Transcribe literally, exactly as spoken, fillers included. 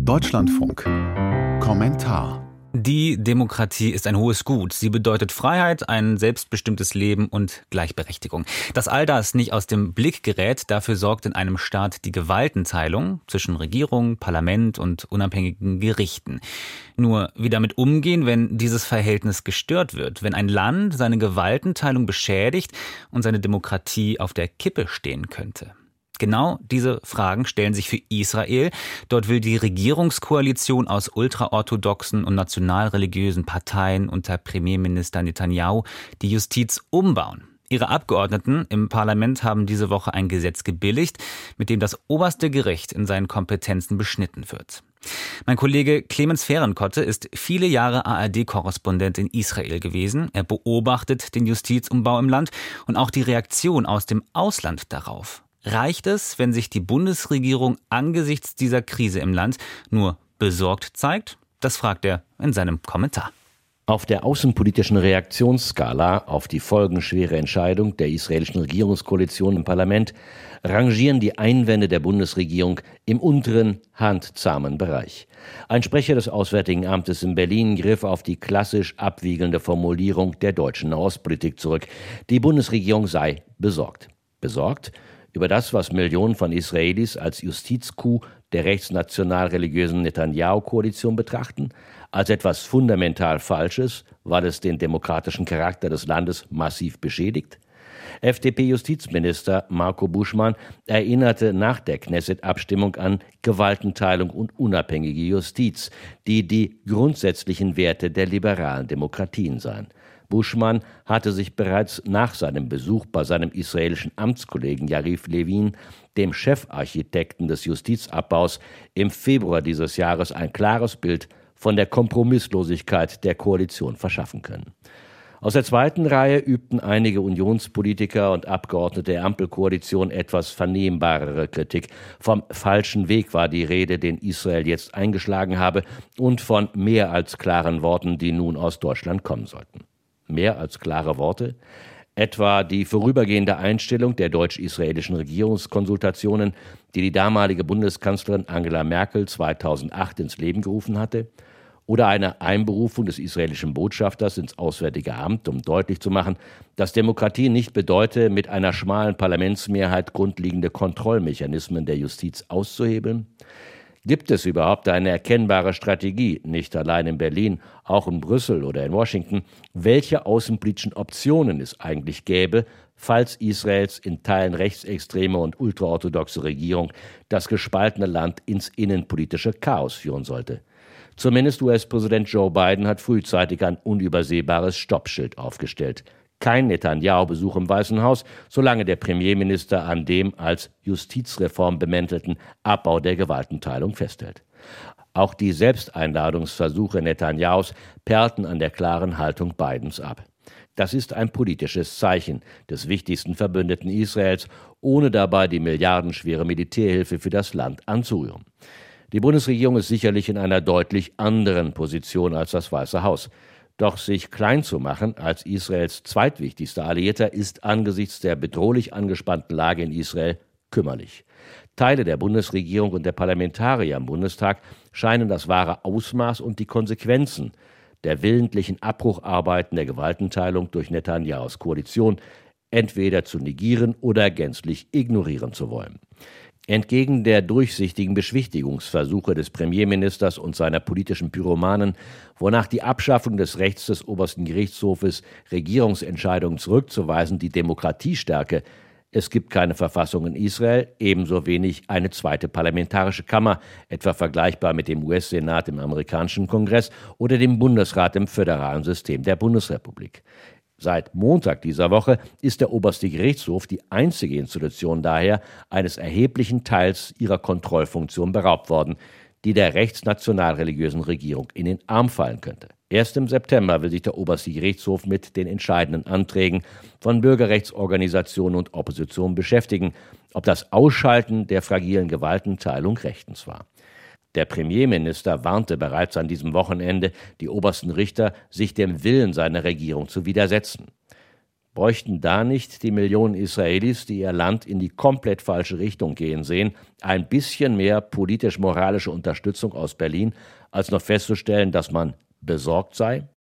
Deutschlandfunk. Kommentar. Die Demokratie ist ein hohes Gut. Sie bedeutet Freiheit, ein selbstbestimmtes Leben und Gleichberechtigung. Dass all das nicht aus dem Blick gerät, dafür sorgt in einem Staat die Gewaltenteilung zwischen Regierung, Parlament und unabhängigen Gerichten. Nur wie damit umgehen, wenn dieses Verhältnis gestört wird, wenn ein Land seine Gewaltenteilung beschädigt und seine Demokratie auf der Kippe stehen könnte? Genau diese Fragen stellen sich für Israel. Dort will die Regierungskoalition aus ultraorthodoxen und nationalreligiösen Parteien unter Premierminister Netanyahu die Justiz umbauen. Ihre Abgeordneten im Parlament haben diese Woche ein Gesetz gebilligt, mit dem das oberste Gericht in seinen Kompetenzen beschnitten wird. Mein Kollege Clemens Fehrenkotte ist viele Jahre A R D-Korrespondent in Israel gewesen. Er beobachtet den Justizumbau im Land und auch die Reaktion aus dem Ausland darauf. Reicht es, wenn sich die Bundesregierung angesichts dieser Krise im Land nur besorgt zeigt? Das fragt er in seinem Kommentar. Auf der außenpolitischen Reaktionsskala auf die folgenschwere Entscheidung der israelischen Regierungskoalition im Parlament rangieren die Einwände der Bundesregierung im unteren, handzahmen Bereich. Ein Sprecher des Auswärtigen Amtes in Berlin griff auf die klassisch abwiegelnde Formulierung der deutschen Nahostpolitik zurück. Die Bundesregierung sei besorgt. Besorgt über das, was Millionen von Israelis als Justizcoup der rechtsnational-religiösen Netanyahu-Koalition betrachten, als etwas fundamental Falsches, weil es den demokratischen Charakter des Landes massiv beschädigt. F D P-Justizminister Marco Buschmann erinnerte nach der Knesset-Abstimmung an Gewaltenteilung und unabhängige Justiz, die die grundsätzlichen Werte der liberalen Demokratien seien. Buschmann hatte sich bereits nach seinem Besuch bei seinem israelischen Amtskollegen Yariv Levin, dem Chefarchitekten des Justizabbaus, im Februar dieses Jahres ein klares Bild von der Kompromisslosigkeit der Koalition verschaffen können. Aus der zweiten Reihe übten einige Unionspolitiker und Abgeordnete der Ampelkoalition etwas vernehmbarere Kritik. Vom falschen Weg war die Rede, den Israel jetzt eingeschlagen habe, und von mehr als klaren Worten, die nun aus Deutschland kommen sollten. Mehr als klare Worte, etwa die vorübergehende Einstellung der deutsch-israelischen Regierungskonsultationen, die die damalige Bundeskanzlerin Angela Merkel zweitausendacht ins Leben gerufen hatte, oder eine Einberufung des israelischen Botschafters ins Auswärtige Amt, um deutlich zu machen, dass Demokratie nicht bedeute, mit einer schmalen Parlamentsmehrheit grundlegende Kontrollmechanismen der Justiz auszuhebeln? Gibt es überhaupt eine erkennbare Strategie, nicht allein in Berlin, auch in Brüssel oder in Washington, welche außenpolitischen Optionen es eigentlich gäbe, falls Israels in Teilen rechtsextreme und ultraorthodoxe Regierung das gespaltene Land ins innenpolitische Chaos führen sollte? Zumindest U S-Präsident Joe Biden hat frühzeitig ein unübersehbares Stoppschild aufgestellt. Kein Netanyahu-Besuch im Weißen Haus, solange der Premierminister an dem als Justizreform bemäntelten Abbau der Gewaltenteilung festhält. Auch die Selbsteinladungsversuche Netanyahus perlten an der klaren Haltung Bidens ab. Das ist ein politisches Zeichen des wichtigsten Verbündeten Israels, ohne dabei die milliardenschwere Militärhilfe für das Land anzurühren. Die Bundesregierung ist sicherlich in einer deutlich anderen Position als das Weiße Haus. Doch sich klein zu machen als Israels zweitwichtigster Alliierter ist angesichts der bedrohlich angespannten Lage in Israel kümmerlich. Teile der Bundesregierung und der Parlamentarier im Bundestag scheinen das wahre Ausmaß und die Konsequenzen der willentlichen Abbrucharbeiten der Gewaltenteilung durch Netanyahus Koalition entweder zu negieren oder gänzlich ignorieren zu wollen. Entgegen der durchsichtigen Beschwichtigungsversuche des Premierministers und seiner politischen Pyromanen, wonach die Abschaffung des Rechts des obersten Gerichtshofes, Regierungsentscheidungen zurückzuweisen, die Demokratie stärke, es gibt keine Verfassung in Israel, ebenso wenig eine zweite parlamentarische Kammer, etwa vergleichbar mit dem U S-Senat im amerikanischen Kongress oder dem Bundesrat im föderalen System der Bundesrepublik. Seit Montag dieser Woche ist der oberste Gerichtshof die einzige Institution daher eines erheblichen Teils ihrer Kontrollfunktion beraubt worden, die der rechtsnationalreligiösen Regierung in den Arm fallen könnte. Erst im September will sich der oberste Gerichtshof mit den entscheidenden Anträgen von Bürgerrechtsorganisationen und Opposition beschäftigen, ob das Ausschalten der fragilen Gewaltenteilung rechtens war. Der Premierminister warnte bereits an diesem Wochenende die obersten Richter, sich dem Willen seiner Regierung zu widersetzen. Bräuchten da nicht die Millionen Israelis, die ihr Land in die komplett falsche Richtung gehen sehen, ein bisschen mehr politisch-moralische Unterstützung aus Berlin, als noch festzustellen, dass man besorgt sei?